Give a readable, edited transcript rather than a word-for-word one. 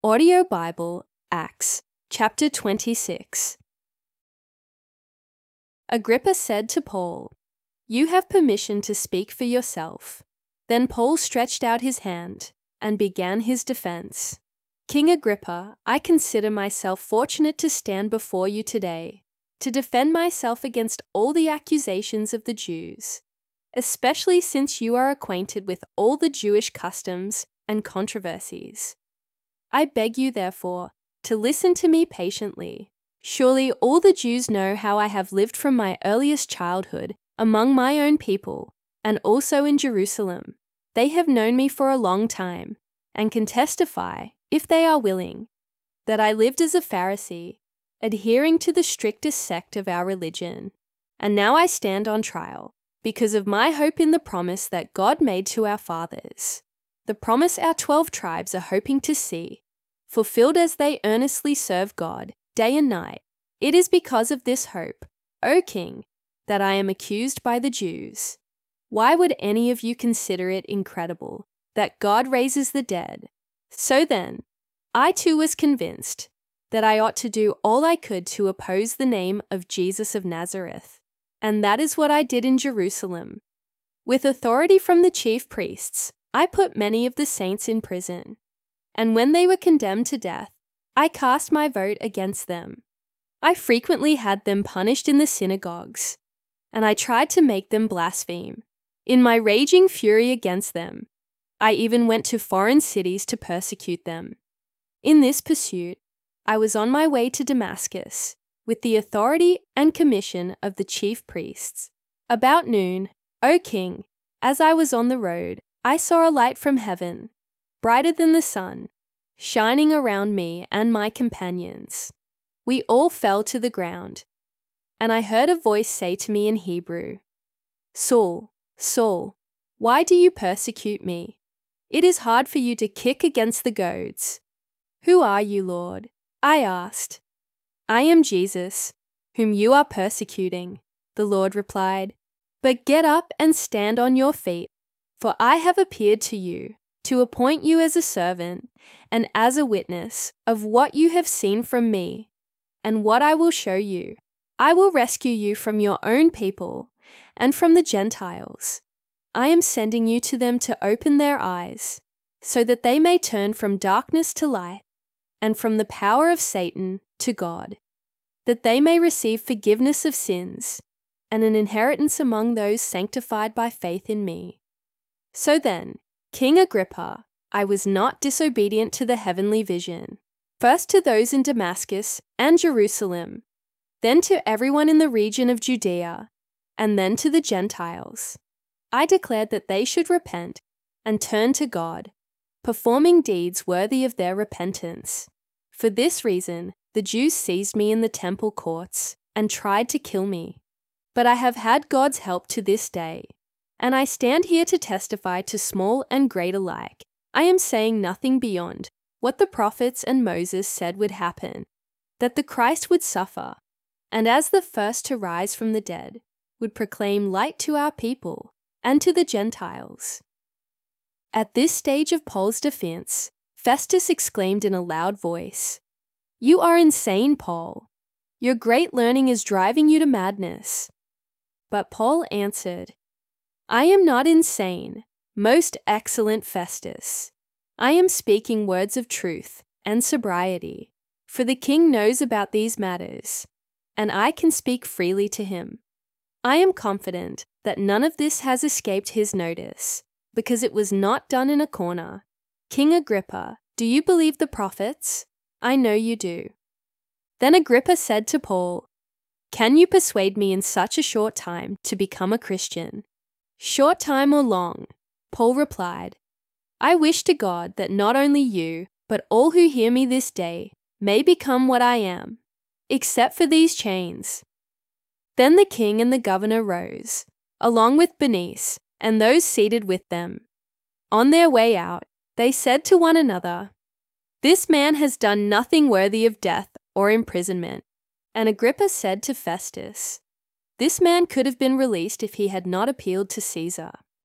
Audio Bible, Acts, chapter 26. Agrippa said to Paul, "You have permission to speak for yourself." Then Paul stretched out his hand and began his defense. "King Agrippa, I consider myself fortunate to stand before you today, to defend myself against all the accusations of the Jews, especially since you are acquainted with all the Jewish customs and controversies. I beg you, therefore, to listen to me patiently. Surely all the Jews know how I have lived from my earliest childhood among my own people, and also in Jerusalem. They have known me for a long time, and can testify, if they are willing, that I lived as a Pharisee, adhering to the strictest sect of our religion. And now I stand on trial, because of my hope in the promise that God made to our fathers, the promise our 12 tribes are hoping to see, fulfilled as they earnestly serve God day and night. It is because of this hope, O King, that I am accused by the Jews. Why would any of you consider it incredible that God raises the dead? So then, I too was convinced that I ought to do all I could to oppose the name of Jesus of Nazareth, and that is what I did in Jerusalem. With authority from the chief priests, I put many of the saints in prison, and when they were condemned to death, I cast my vote against them. I frequently had them punished in the synagogues, and I tried to make them blaspheme. In my raging fury against them, I even went to foreign cities to persecute them. In this pursuit, I was on my way to Damascus, with the authority and commission of the chief priests. About noon, O King, as I was on the road, I saw a light from heaven, brighter than the sun, shining around me and my companions. We all fell to the ground, and I heard a voice say to me in Hebrew, "Saul, Saul, why do you persecute me? It is hard for you to kick against the goads." "Who are you, Lord?" I asked. "I am Jesus, whom you are persecuting," the Lord replied. "But get up and stand on your feet, for I have appeared to you to appoint you as a servant and as a witness of what you have seen from me and what I will show you. I will rescue you from your own people and from the Gentiles. I am sending you to them to open their eyes, so that they may turn from darkness to light and from the power of Satan to God, that they may receive forgiveness of sins and an inheritance among those sanctified by faith in me." So then, King Agrippa, I was not disobedient to the heavenly vision, first to those in Damascus and Jerusalem, then to everyone in the region of Judea, and then to the Gentiles. I declared that they should repent and turn to God, performing deeds worthy of their repentance. For this reason, the Jews seized me in the temple courts and tried to kill me. But I have had God's help to this day, and I stand here to testify to small and great alike. I am saying nothing beyond what the prophets and Moses said would happen, that the Christ would suffer, and as the first to rise from the dead, would proclaim light to our people and to the Gentiles. At this stage of Paul's defense, Festus exclaimed in a loud voice, "You are insane, Paul. Your great learning is driving you to madness." But Paul answered, "I am not insane, most excellent Festus. I am speaking words of truth and sobriety, for the king knows about these matters, and I can speak freely to him. I am confident that none of this has escaped his notice, because it was not done in a corner. King Agrippa, do you believe the prophets? I know you do." Then Agrippa said to Paul, "Can you persuade me in such a short time to become a Christian?" "Short time or long," Paul replied, "I wish to God that not only you, but all who hear me this day may become what I am, except for these chains." Then the king and the governor rose, along with Bernice and those seated with them. On their way out, they said to one another, "This man has done nothing worthy of death or imprisonment." And Agrippa said to Festus, "This man could have been released if he had not appealed to Caesar."